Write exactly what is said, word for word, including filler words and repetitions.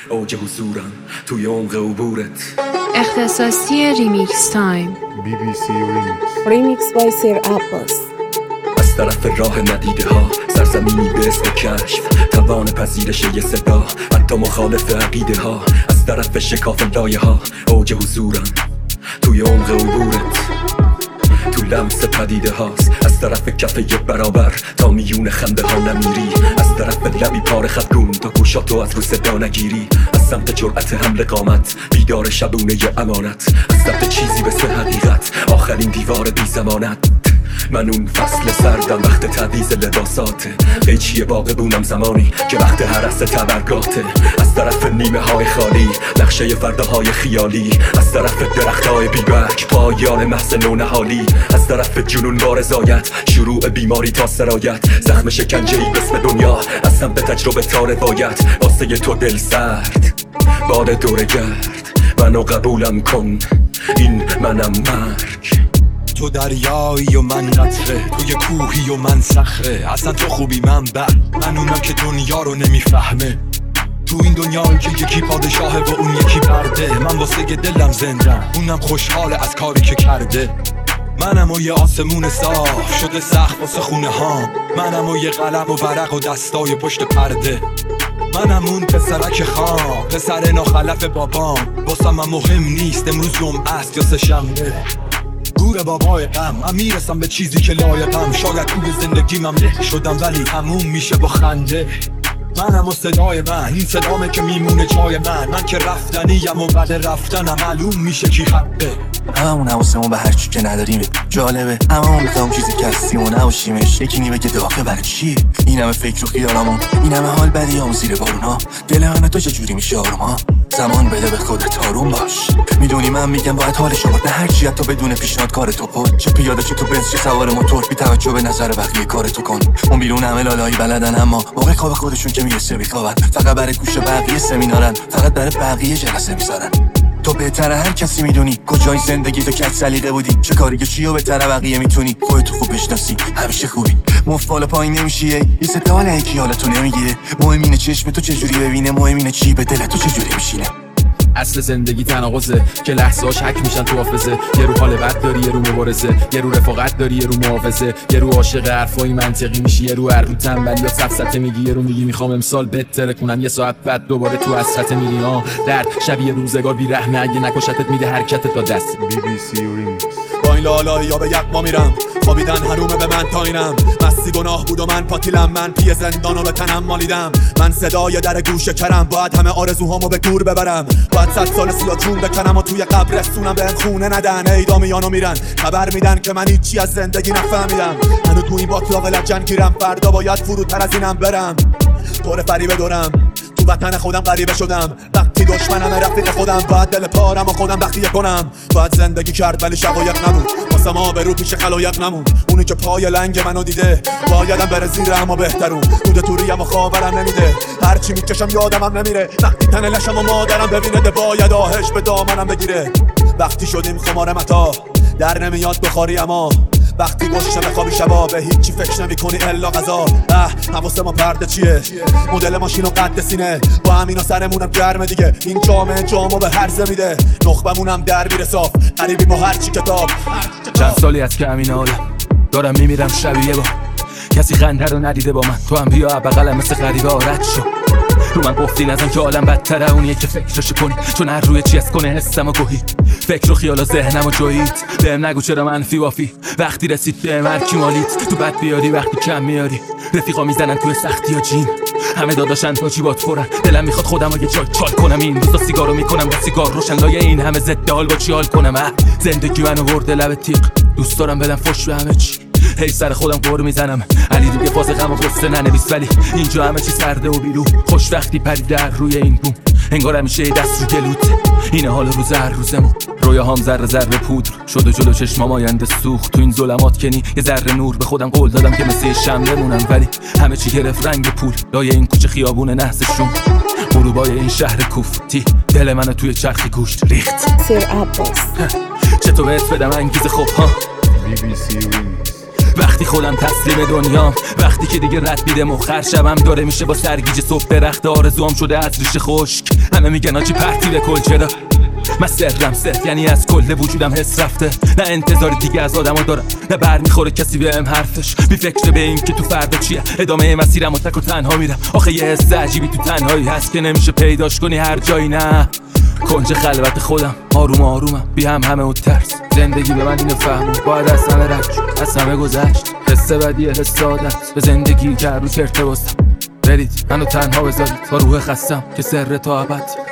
اوج حضورم توی عمق عبورت. اختصاصی ریمیکس تایم. بی بی سی ریمیکس. ریمیکس بای سیر عباس. از طرف راه ندیده ها، سرزمینی به اسم کشف، توان پذیرش یه صدا حتی مخالف عقیده ها. از طرف شکاف لایه ها، اوج حضورم توی عمق عبورت. تو لمس پدیده هاست، از طرف کف یه برابر تا میون خنده ها نمیری. از طرف لبی پار خطگون تا گوشاتو از رو صدا نگیری. از سمت جرأت حمل قامت، بیدار شبونه ی امانت. از سمت چیزی مثل حقیقت، آخرین دیوار بی زمانت. من اون فصل سردم وقت تعویض لباساته. قیچی باغبونم زمانی که وقت هرس تبرگاته. از طرف نیمه های خالی، نقشه فرداهای خیالی. از طرف درخت های بیبرگ، پایان محض نونهالی. از طرف جنون با رضایت، شروع بیماری تا سرایت. زخم شکنجه‌ای باسم دنیا، از سمت تجربه تا روایت. واسه تو دل سرد باد دورگرد، منو قبولم کن این منم مرگ. تو دریایی و من قطره، توی کوهی و من صخره. اصلا تو خوبی من بد، من اونم که دنیا رو نمیفهمه. تو این دنیایی که یکی پادشاهه و اون یکی برده. من واسه دلم زندم، اونم خوشحاله از کاری که کرده. منم و یه آسمون صاف شده سخت واسه خونه ها. منم و یه قلم و ورق و دستای پشت پرده. منم اون پسرک خام، پسر ناخلف بابام. واسه من مهم نیست امروز جمعه است یا سه شنبه. گور بابای غم، من میرسم به چیزی که لایقم. شاید توی زندگیم هم له شدم ولی تموم میشه با خنده. منم و صدای من، این صدامه که میمونه جای من. من که رفتنیم و بعد رفتنم معلوم میشه کی حقه. همون حواسمون به هرچی که نداریم جالبه، اما اون میخوام چیزی که هستیم و نباشیمش. یکی نی بگه داخل برای چی؟ این همه فکر و خیالامون، این همه حال بدیامون زیر بارونا. دل همه تو چجوری میشه آروما؟ زمان بده به خودت آروم باش. میدونی من میگم باید حالش آورد، نه هرچی حتی بدون پیشنهاد کار تو پر. چه پیاده چه تو بنز چه سوار موتور، بی توجه به نظر بقیه کار تو کن. اون بیرون همه لالایی بلدن، اما موقع خواب خودشون که میرسه میخوابن. فقط برای گوش بقیه سمینارن، فقط برای بقیه جلسه میذارن. تو بهتره هر کسی میدونی کجای زندگی تو کج سلیقه بودی. چه کاری که چی و بهتره بقیه میتونی خودتو خوب بشناسی. همیشه خوبی مفال پایین نمیشیه، یه ستال یکی حالتو نمیگیره. مهم اینه چشم تو چجوری ببینه، مهم اینه چی به دل تو چجوری میشینه. اصل زندگی تناقضه که لحظه‌اش حک میشن تو حافظه. یه رو حال بد داری، یه رو مبارزه. یه رو رفاقت داری، یه رو محافظه. یه رو عاشق حرفای منطقی میشی، یه رو هر رو تنبلی یا سفسطه میگی. یه رو میگی میخوام امسال بهتره کنم، یه ساعت بعد دوباره تو حسرت میری. ها درد شبیه روزگار بی رحمه، اگه نکشتت میده حرکتت تا دست. بی بی سی ریمیکس. با این لالایی یا به یقما میرم، خوابیدن حرومه به من تاینم. مستی گناه بود و من پاتیلم، من پی زندانو به تنم مالیدم. من صدای در گوشه کرم، باید همه آرزوهامو به دور ببرم. باید صد سال سیاه جون بکنم و توی قبرستونم بهم خونه ندن. اعدامیانو میرن خبر میدن که من هیچی از زندگی نفهمیدم. منو تو این باطلاق لجن گیرم، فردا باید فرودتر از اینم برم. طور فریبه دورم، تو وطن خودم غریبه شدم. وقتی دشمنم رفیق خودم، باید دل پارم و خودم بختیه کنم. باید زندگی کرد ولی شقایق نبود، واسه ما به رو پیش خلایق نمون. اونی که پای لنگ منو دیده بایدم بره زیر اما بهترون. دود توریم و خاورم نمیده، هرچی میکشم یادمم نمیره. وقتی تن لشم و مادرم ببینه ده باید آهش به دامنم بگیره. وقتی شدیم خمار متا در نمیاد بخاری، اما وقتی گوشه بخوابی شبا به هیچی فکر نمی کنی الا غذا. اه حواس ما پرده چیه، مدل ماشین و قد سینه. با همینا سرمونم گرمه دیگه، این جامعه جامو به هرزه میده. نخبمونم در میره صاف، قریبی با هرچی کتاب. چند سالی از که همین حالم دارم میمیرم شبیه با کسی خنده رو ندیده با من. تو هم بیا بغلم مثل غریبه آرد شو. رو من گفتی نزن که عالم بدتره اونیه که فکرشو کنی، چون هر روی چیز کنه حسم و گوهی. فکر و خیال و ذهنم و جویید، بهم نگو چرا منفی وافی. وقتی رسید بهم هر کی مالیت، تو بد بیاری وقتی کم میاری. رفیقا میزنن توی سختی ها جین، همه داداشن تا جیبات فرن. دلم میخواد خودم رو یه جای چال کنم. این روزا سیگارو میکنم با سیگار روشن، لایه این همه ضد حال با چی حال کنم. اه زندگی منو برده لب تیغ، دوست دارم بدم فش به همه چی. هی سر خودم قور میزنم، علی دیگه فاز غم و غصه ننویس. ولی اینجا همه چی سرده و بیرو، خوش وقتی پریده در روی این بوم. انگار همیشه دست رو گلوته، اینه حال روز هر روزمون. رویاهام ذره ذره پودر شد و جلو چشمام آینده سوخت. تو این ظلمات کنی یه ذره نور، به خودم قول دادم که مثل شمع بمونم. ولی همه چی گرفت رنگ پول، لایه این کوچه خیابون نحسشون. غروبای این شهر کوفتی، دل منو توی چرخی گوشت ریخت. سیر عباس. چطور بهت بدم انگیزه خوب ها؟ بی بی سی ریمیکس. وقتی خودم تسلیم دنیام، وقتی که دیگه رد میده مخر شبم داره میشه با سرگیج صبح درخت آرزوام شده از ریشه خشک. همه میگن آجی پرتی به کل چرا، من سرم سر یعنی از کل وجودم حس رفته. نه انتظار دیگه از آدما دارم، نه بر میخوره کسی بهم حرفش. بی فکر به این که تو فردا چیه، ادامه مسیرم و تک و تنها میرم. آخه یه حس عجیبی تو تنهایی هست که نمیشه پیداش کنی هر جایی. نه کنج خلوت خودم آروم آرومم بی هم همه و ترس. زندگی به من اینو فهمون باید از همه رد شد، از همه گذشت. حس بدیه حس عادت به زندگی که رو کرته بستم. برید منو تنها بذارید با روح خستم که سر تا ابد